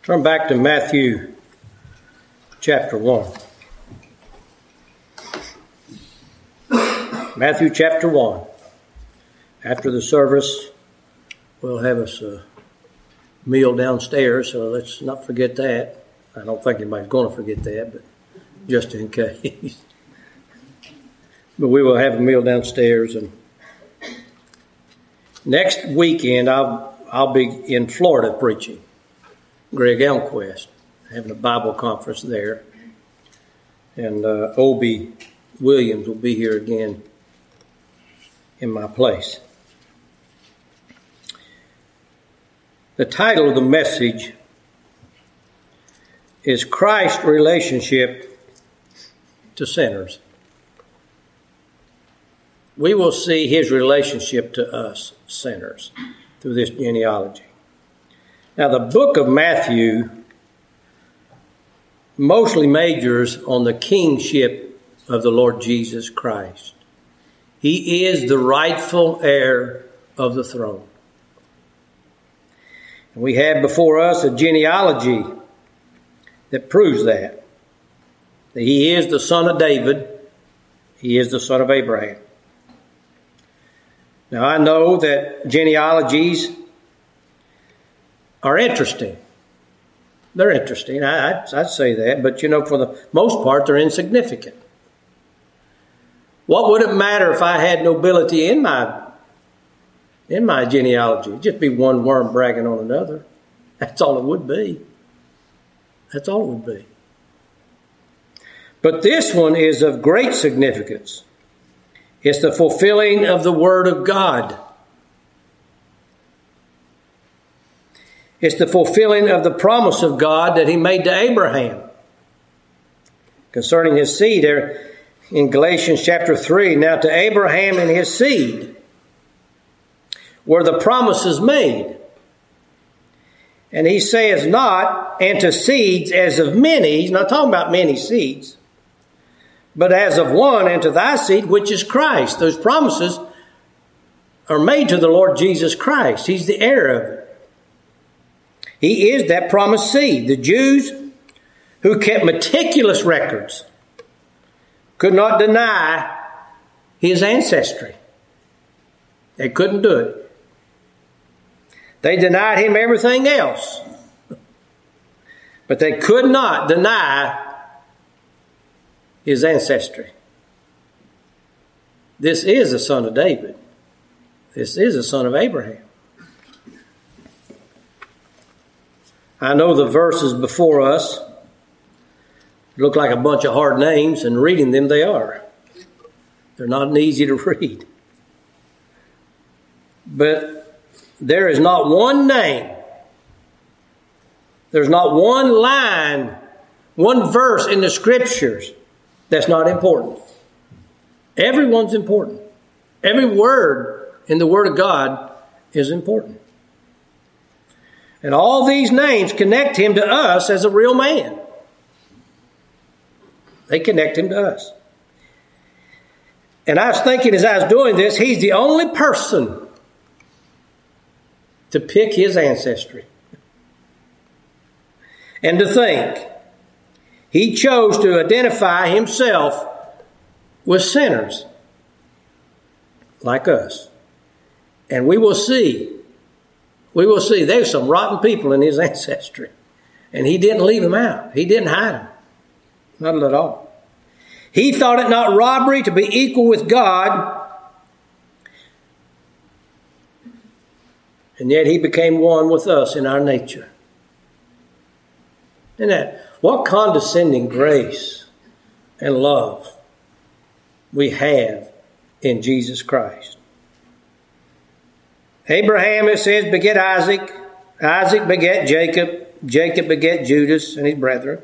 Turn back to Matthew chapter 1. Matthew chapter 1. After the service, we'll have us a meal downstairs, so let's not forget that. I don't think anybody's going to forget that, but just in case. But we will have a meal downstairs. And next weekend, I'll be in Florida preaching. Greg Elmquist, having a Bible conference there. And Obie Williams will be here again in my place. The title of the message is Christ's Relationship to Sinners. We will see his relationship to us, sinners, through this genealogy. Now, the book of Matthew mostly majors on the kingship of the Lord Jesus Christ. He is the rightful heir of the throne. And we have before us a genealogy that proves that he is the son of David. He is the son of Abraham. Now, I know that genealogies are interesting. They're interesting. I'd say that. But, for the most part, they're insignificant. What would it matter if I had nobility in my genealogy? It'd just be one worm bragging on another. That's all it would be. That's all it would be. But this one is of great significance. It's the fulfilling of the Word of God. It's the fulfilling of the promise of God that he made to Abraham concerning his seed there in Galatians chapter 3. Now to Abraham and his seed were the promises made. And he says not, and to seeds as of many. He's not talking about many seeds. But as of one, and to thy seed, which is Christ. Those promises are made to the Lord Jesus Christ. He's the heir of it. He is that promised seed. The Jews who kept meticulous records could not deny his ancestry. They couldn't do it. They denied him everything else. But they could not deny his ancestry. This is the son of David. This is the son of Abraham. I know the verses before us look like a bunch of hard names, and reading them they are. They're not easy to read. But there is not one name, there's not one line, one verse in the Scriptures that's not important. Everyone's important. Every word in the Word of God is important. And all these names connect him to us as a real man. They connect him to us. And I was thinking as I was doing this, he's the only person to pick his ancestry. And to think he chose to identify himself with sinners like us. And we will see there's some rotten people in his ancestry. And he didn't leave them out. He didn't hide them. Not at all. He thought it not robbery to be equal with God. And yet he became one with us in our nature. Isn't that what condescending grace and love we have in Jesus Christ. Abraham, it says, beget Isaac. Isaac beget Jacob. Jacob beget Judas and his brethren.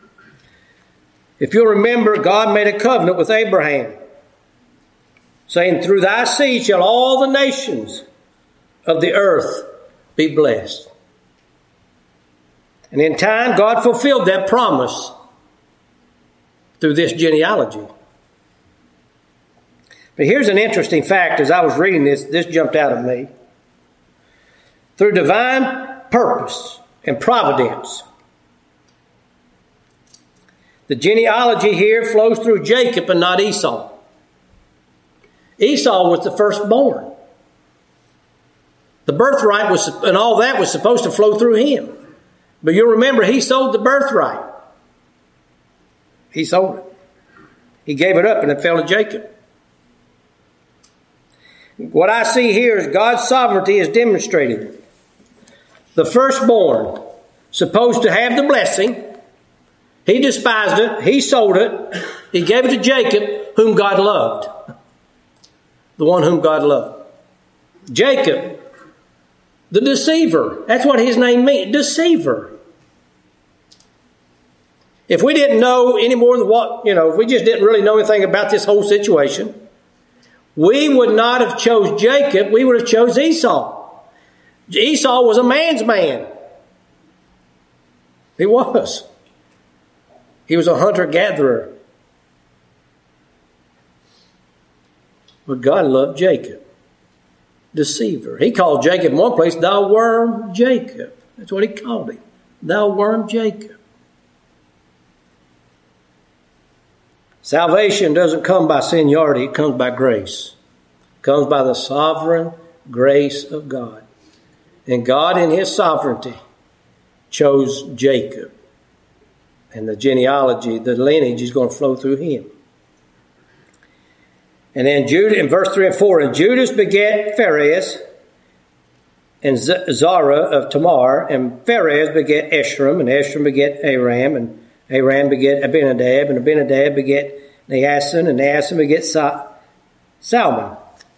If you'll remember, God made a covenant with Abraham, saying, through thy seed shall all the nations of the earth be blessed. And in time, God fulfilled that promise through this genealogy. But here's an interesting fact. As I was reading this jumped out at me. Through divine purpose and providence, The genealogy here flows through Jacob and not Esau. Esau was the firstborn. The birthright was, and all that was supposed to flow through him. But you'll remember, he sold the birthright. He sold it. He gave it up and it fell to Jacob. What I see here is God's sovereignty is demonstrated. The firstborn, supposed to have the blessing, he despised it, he sold it, he gave it to Jacob, whom God loved. The one whom God loved. Jacob, the deceiver. That's what his name means, deceiver. If we didn't know any more than if we just didn't really know anything about this whole situation, we would not have chose Jacob, we would have chose Esau. Esau was a man's man. He was. He was a hunter-gatherer. But God loved Jacob. Deceiver. He called Jacob in one place, thou worm Jacob. That's what he called him. Thou worm Jacob. Salvation doesn't come by seniority, it comes by grace. It comes by the sovereign grace of God. And God in his sovereignty chose Jacob. And the genealogy, the lineage is going to flow through him. And then Judah, in verse 3 and 4, and Judas begat Pharez and Zara of Tamar, and Pharez begat Eshram, and Eshram begat Aram, and Aram begat Abinadab, and Abinadab begat Naason, and Naason begat Salmon.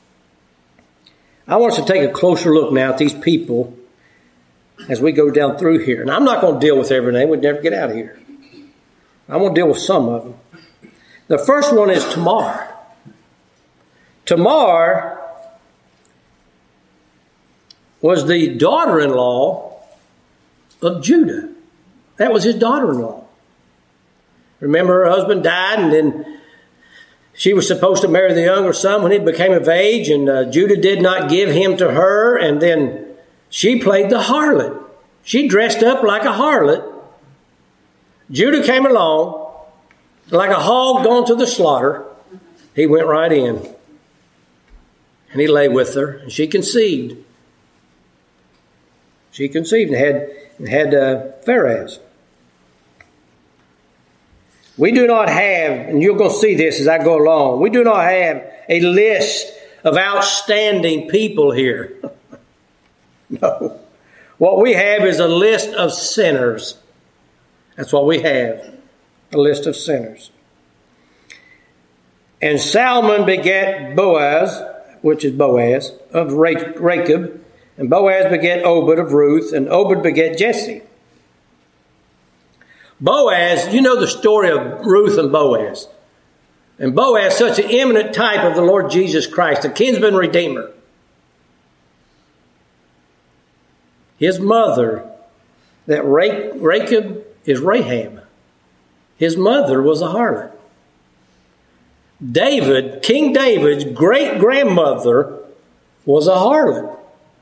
I want us to take a closer look now at these people as we go down through here. And I'm not going to deal with every name. We'd never get out of here. I'm going to deal with some of them. The first one is Tamar. Tamar was the daughter-in-law of Judah. That was his daughter-in-law. Remember, her husband died, and then she was supposed to marry the younger son when he became of age, and Judah did not give him to her, and then she played the harlot. She dressed up like a harlot. Judah came along, like a hog going to the slaughter. He went right in, and he lay with her, and she conceived. She conceived and had Pharez. We do not have, and you're going to see this as I go along, we do not have a list of outstanding people here. No. What we have is a list of sinners. That's what we have, a list of sinners. And Salmon begat Boaz, which is Boaz, of Rachab, and Boaz begat Obed of Ruth, and Obed begat Jesse. Boaz, you know the story of Ruth and Boaz. And Boaz, such an eminent type of the Lord Jesus Christ, the kinsman redeemer. His mother, that Rachab is Rahab. His mother was a harlot. David, King David's great-grandmother was a harlot.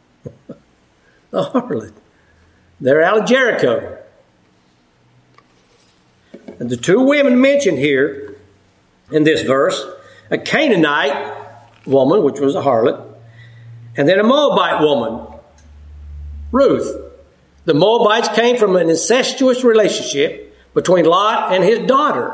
A harlot. They're out of Jericho. And the two women mentioned here in this verse, a Canaanite woman, which was a harlot, and then a Moabite woman, Ruth. The Moabites came from an incestuous relationship between Lot and his daughter.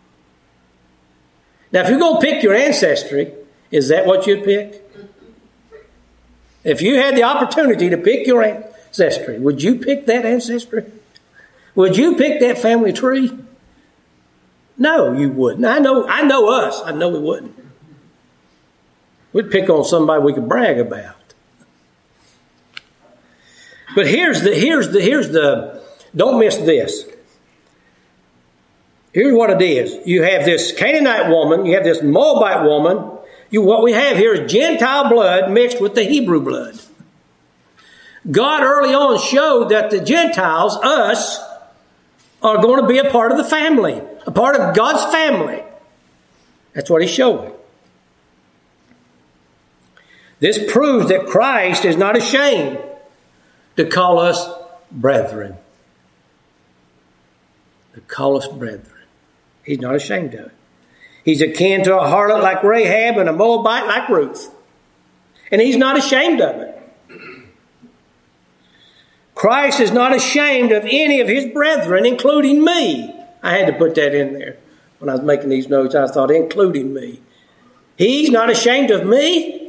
Now, if you're going to pick your ancestry, is that what you'd pick? If you had the opportunity to pick your ancestry, would you pick that ancestry? Would you pick that family tree? No, you wouldn't. I know us. I know we wouldn't. We'd pick on somebody we could brag about. But here's the, don't miss this. Here's what it is. You have this Canaanite woman, you have this Moabite woman. What we have here is Gentile blood mixed with the Hebrew blood. God early on showed that the Gentiles, us, are going to be a part of the family, a part of God's family. That's what he's showing. This proves that Christ is not ashamed to call us brethren. To call us brethren. He's not ashamed of it. He's akin to a harlot like Rahab and a Moabite like Ruth. And he's not ashamed of it. Christ is not ashamed of any of his brethren, including me. I had to put that in there. When I was making these notes, I thought, including me. He's not ashamed of me.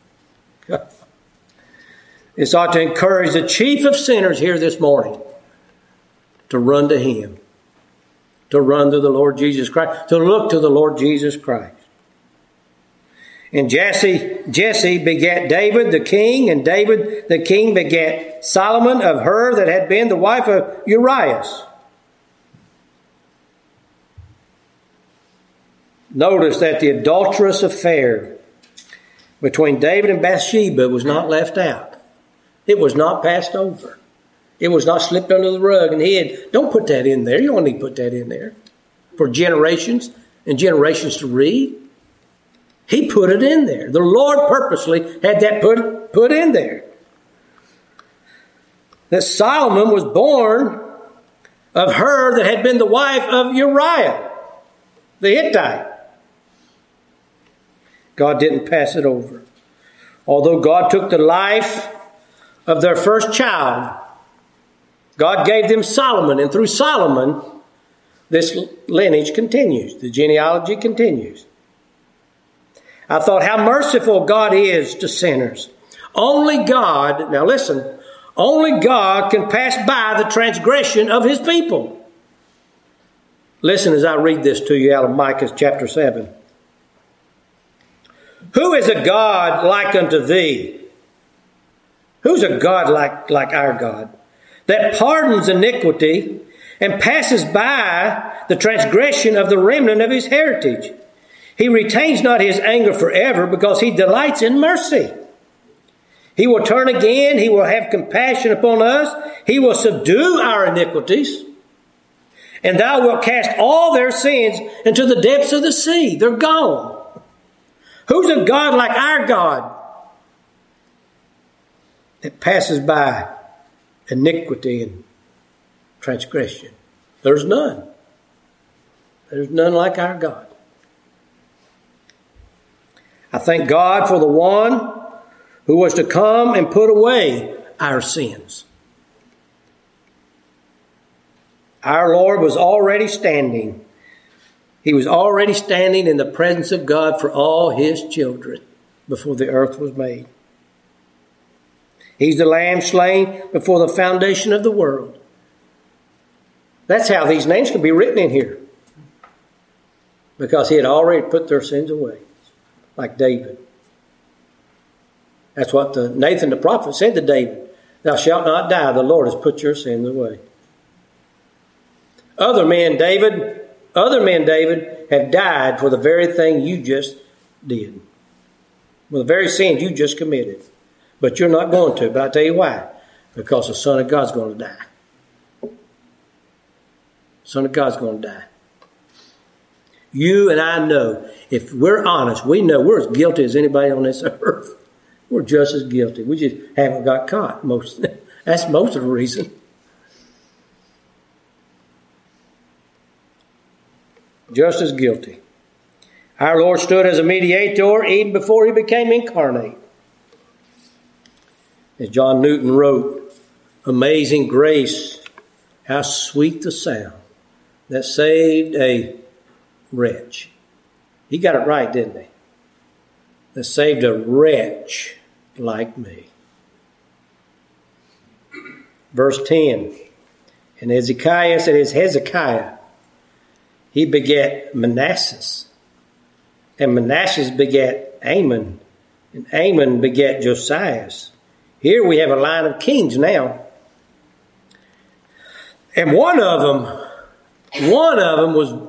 This ought to encourage the chief of sinners here this morning to run to him, to run to the Lord Jesus Christ, to look to the Lord Jesus Christ. And Jesse begat David the king, and David the king begat Solomon of her that had been the wife of Urias. Notice that the adulterous affair between David and Bathsheba was not left out. It was not passed over. It was not slipped under the rug and hid. Don't put that in there. You don't need to put that in there for generations and generations to read. He put it in there. The Lord purposely had that put in there. That Solomon was born of her that had been the wife of Uriah, the Hittite. God didn't pass it over. Although God took the life of their first child, God gave them Solomon, and through Solomon, this lineage continues. The genealogy continues. I thought how merciful God is to sinners. Only God, now listen, only God can pass by the transgression of his people. Listen as I read this to you out of Micah chapter 7. Who is a God like unto thee? Who's a God like our God? That pardons iniquity and passes by the transgression of the remnant of his heritage. He retains not his anger forever because he delights in mercy. He will turn again. He will have compassion upon us. He will subdue our iniquities. And thou wilt cast all their sins into the depths of the sea. They're gone. Who's a God like our God that passes by iniquity and transgression? There's none. There's none like our God. I thank God for the one who was to come and put away our sins. Our Lord was already standing. He was already standing in the presence of God for all his children before the earth was made. He's the lamb slain before the foundation of the world. That's how these names can be written in here. Because he had already put their sins away. Like David. That's what Nathan the prophet said to David. Thou shalt not die. The Lord has put your sins away. Other men, David, have died for the very thing you just did. For the very sins you just committed. But you're not going to. But I'll tell you why. Because the Son of God's going to die. The Son of God's going to die. You and I know, if we're honest, we know we're as guilty as anybody on this earth. We're just as guilty. We just haven't got caught. That's most of the reason. Just as guilty. Our Lord stood as a mediator even before he became incarnate. As John Newton wrote, amazing grace, how sweet the sound that saved a wretch. He got it right, didn't he? That saved a wretch like me. Verse 10. And Hezekiah said, it's Hezekiah. He begat Manasseh. And Manasseh begat Amon. And Amon begat Josias. Here we have a line of kings now. And one of them was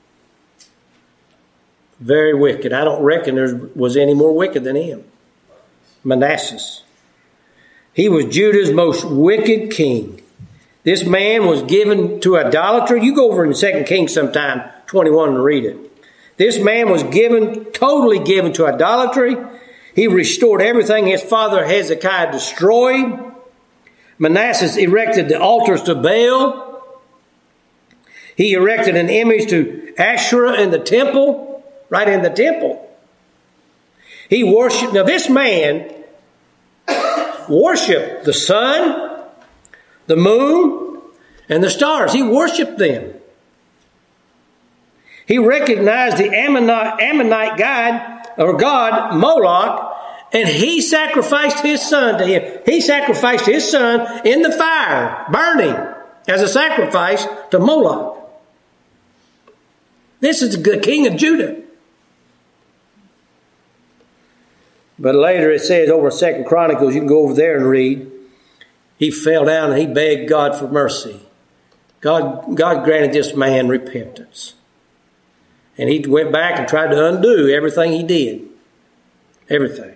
very wicked. I don't reckon there was any more wicked than him. Manasseh. He was Judah's most wicked king. This man was given to idolatry. You go over in 2 Kings sometime, 21, and read it. This man was totally given to idolatry. He restored everything his father Hezekiah destroyed. Manasseh erected the altars to Baal. He erected an image to Asherah in the temple, right in the temple. He worshiped, now this man worshiped the sun, the moon, and the stars. He worshiped them. He recognized the Ammonite god Moloch, and he sacrificed his son to him. He sacrificed his son in the fire, burning, as a sacrifice to Moloch. This is the king of Judah. But later it says over 2 Chronicles, you can go over there and read, he fell down and he begged God for mercy. God granted this man repentance. And he went back and tried to undo everything he did. Everything.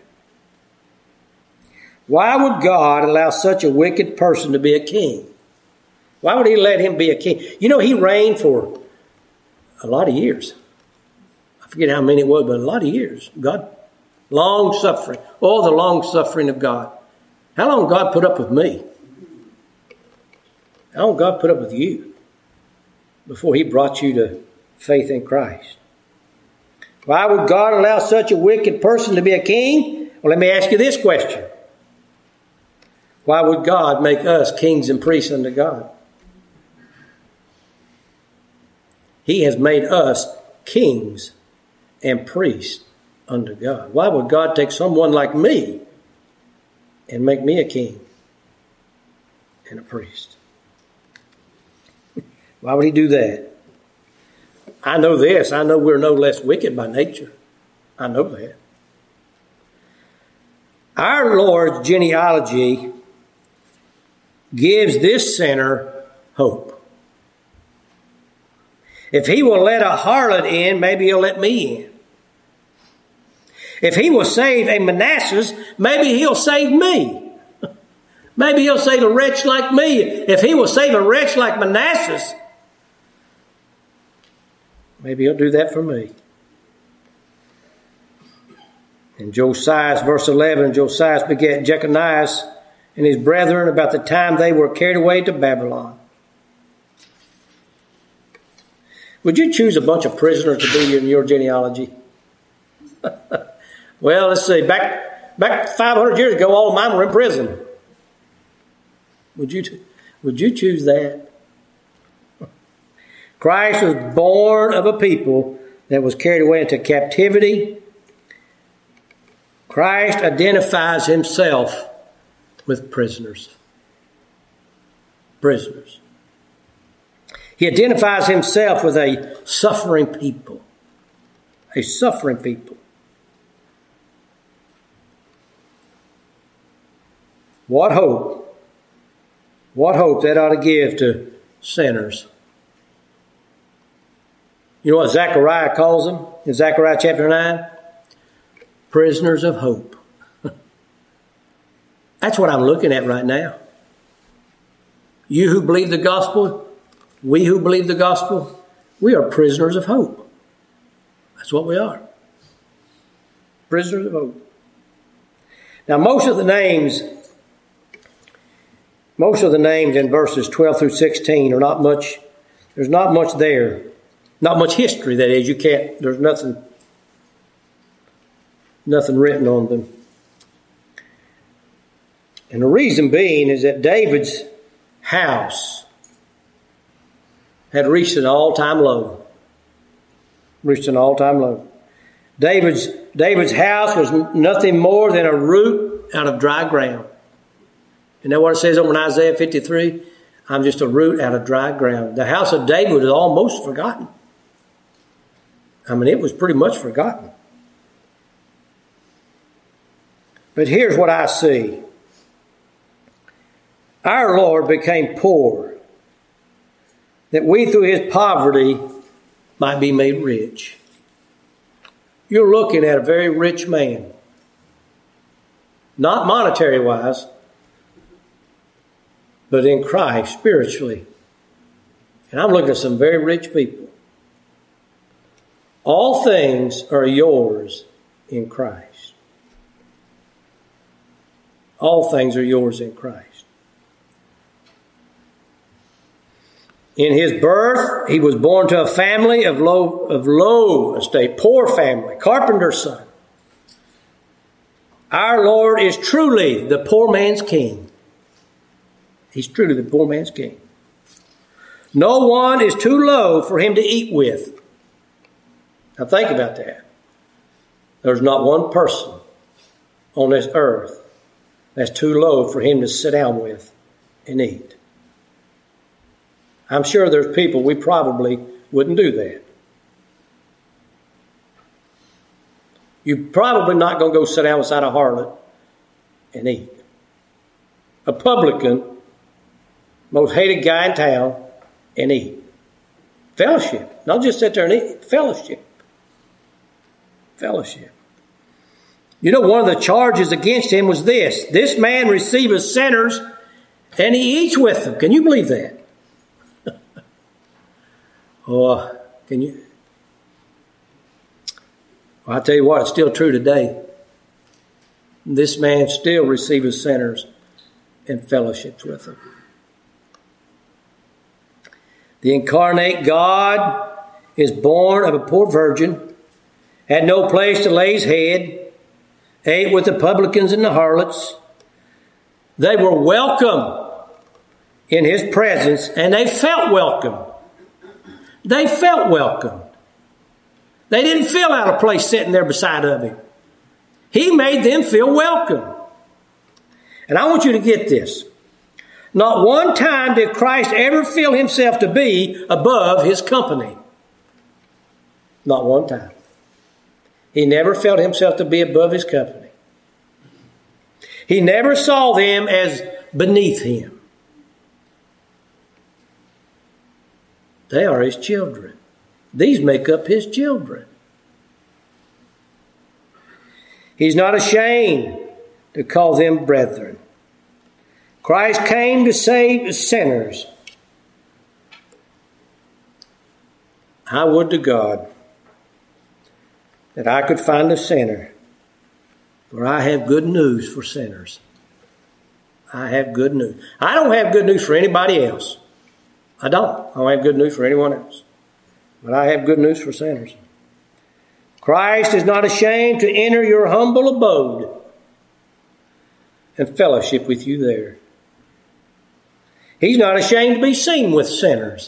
Why would God allow such a wicked person to be a king? Why would he let him be a king? You know, he reigned for a lot of years. I forget how many it was, but a lot of years. God, long suffering. Oh, the long suffering of God. How long God put up with me? How long God put up with you before he brought you to faith in Christ? Why would God allow such a wicked person to be a king? Well, let me ask you this question. Why would God make us kings and priests unto God? He has made us kings and priests unto God. Why would God take someone like me and make me a king and a priest? Why would he do that? I know this. I know we're no less wicked by nature. I know that. Our Lord's genealogy gives this sinner hope. If he will let a harlot in, maybe he'll let me in. If he will save a Manasseh, maybe he'll save me. Maybe he'll save a wretch like me. If he will save a wretch like Manasseh, maybe he'll do that for me. In Josiah, verse 11, Josiah begat Jeconiah and his brethren about the time they were carried away to Babylon. Would you choose a bunch of prisoners to be in your genealogy? Well, let's see. Back 500 years ago, all of mine were in prison. Would you choose that? Christ was born of a people that was carried away into captivity. Christ identifies himself with prisoners. Prisoners. He identifies himself with a suffering people. A suffering people. What hope. What hope that ought to give to sinners. You know what Zechariah calls them in Zechariah chapter 9? Prisoners of hope. That's what I'm looking at right now. You who believe the gospel, we who believe the gospel, we are prisoners of hope. That's what we are. Prisoners of hope. Now most of the names in verses 12 through 16 are not much, there's not much there. Not much history, that is. There's nothing written on them. And the reason being is that David's house had reached an all-time low. David's house was nothing more than a root out of dry ground. Isn't that what it says over in Isaiah 53? I'm just a root out of dry ground. The house of David is almost forgotten. I mean, it was pretty much forgotten. But here's what I see. Our Lord became poor, that we through his poverty might be made rich. You're looking at a very rich man. Not monetary wise, but in Christ, spiritually. And I'm looking at some very rich people. All things are yours in Christ. All things are yours in Christ. In his birth, he was born to a family of low estate, poor family, carpenter's son. Our Lord is truly the poor man's king. He's truly the poor man's king. No one is too low for him to eat with. Now think about that. There's not one person on this earth that's too low for him to sit down with and eat. I'm sure there's people we probably wouldn't do that. You're probably not going to go sit down beside a harlot and eat. A publican, most hated guy in town, and eat. Fellowship. Not just sit there and eat. Fellowship. Fellowship. You know, one of the charges against him was this. This man receiveth sinners and he eats with them. Can you believe that? Can you? Well, I tell you what, it's still true today. This man still receives sinners and fellowships with them. The incarnate God is born of a poor virgin, had no place to lay his head, ate with the publicans and the harlots. They were welcome in his presence, and they felt welcome. They felt welcome. They didn't feel out of place sitting there beside of him. He made them feel welcome. And I want you to get this. Not one time did Christ ever feel himself to be above his company. Not one time. He never felt himself to be above his company. He never saw them as beneath him. They are his children. These make up his children. He's not ashamed to call them brethren. Christ came to save sinners. I would to God that I could find a sinner, for I have good news for sinners. I have good news. I don't have good news for anybody else. I don't have good news for anyone else. But I have good news for sinners. Christ is not ashamed to enter your humble abode and fellowship with you there. He's not ashamed to be seen with sinners.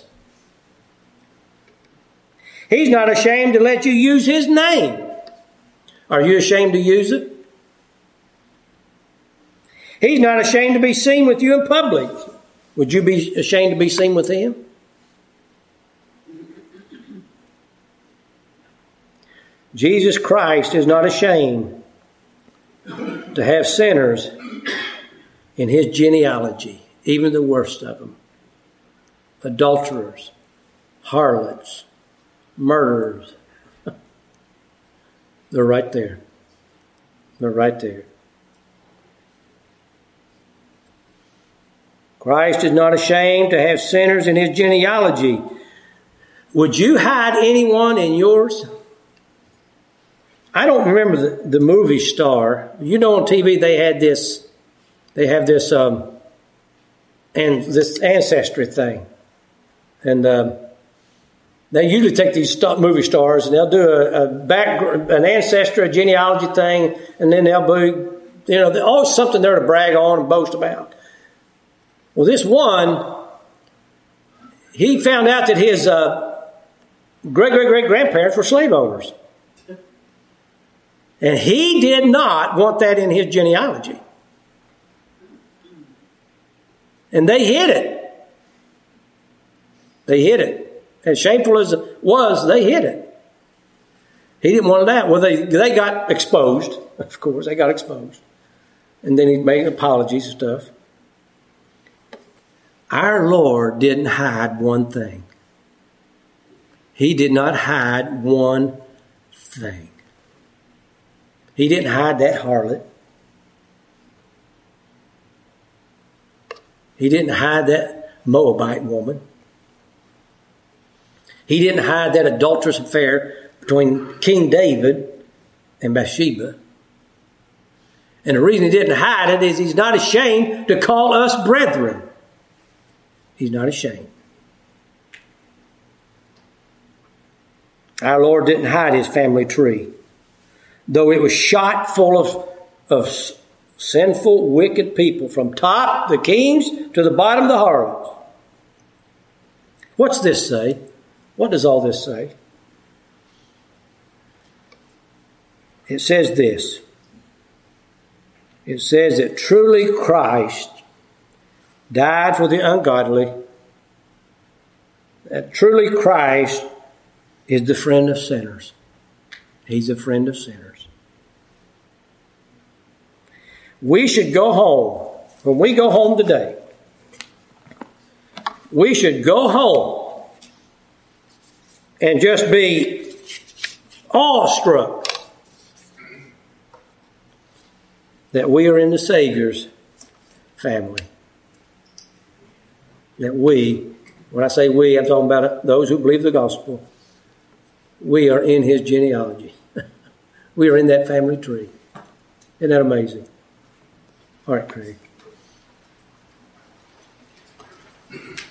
He's not ashamed to let you use his name. Are you ashamed to use it? He's not ashamed to be seen with you in public. Would you be ashamed to be seen with him? Jesus Christ is not ashamed to have sinners in his genealogy, even the worst of them. Adulterers, harlots, murderers. They're right there. They're right there. Christ is not ashamed to have sinners in his genealogy. Would you hide anyone in yours? I don't remember the movie star. You know, on TV they have this ancestry thing, and they usually take these movie stars and they'll do an ancestry, a genealogy thing, and then they'll be, always something there to brag on and boast about. Well, this one, he found out that his great-great-great-grandparents were slave owners. And he did not want that in his genealogy. And they hid it. They hid it. As shameful as it was, they hid it. He didn't want that. Well, they got exposed. Of course, they got exposed. And then he made apologies and stuff. Our Lord didn't hide one thing. He did not hide one thing. He didn't hide that harlot. He didn't hide that Moabite woman. He didn't hide that adulterous affair between King David and Bathsheba. And the reason he didn't hide it is he's not ashamed to call us brethren. He's not ashamed. Our Lord didn't hide his family tree, though it was shot full of sinful, wicked people, from top, the kings, to the bottom, the harlots. What's this say? What does all this say? It says this. It says that truly Christ died for the ungodly. That truly Christ is the friend of sinners. He's a friend of sinners. We should go home. When we go home today, we should go home and just be awestruck that we are in the Savior's family. That we, when I say we, I'm talking about those who believe the gospel. We are in his genealogy. We are in that family tree. Isn't that amazing? All right, Craig.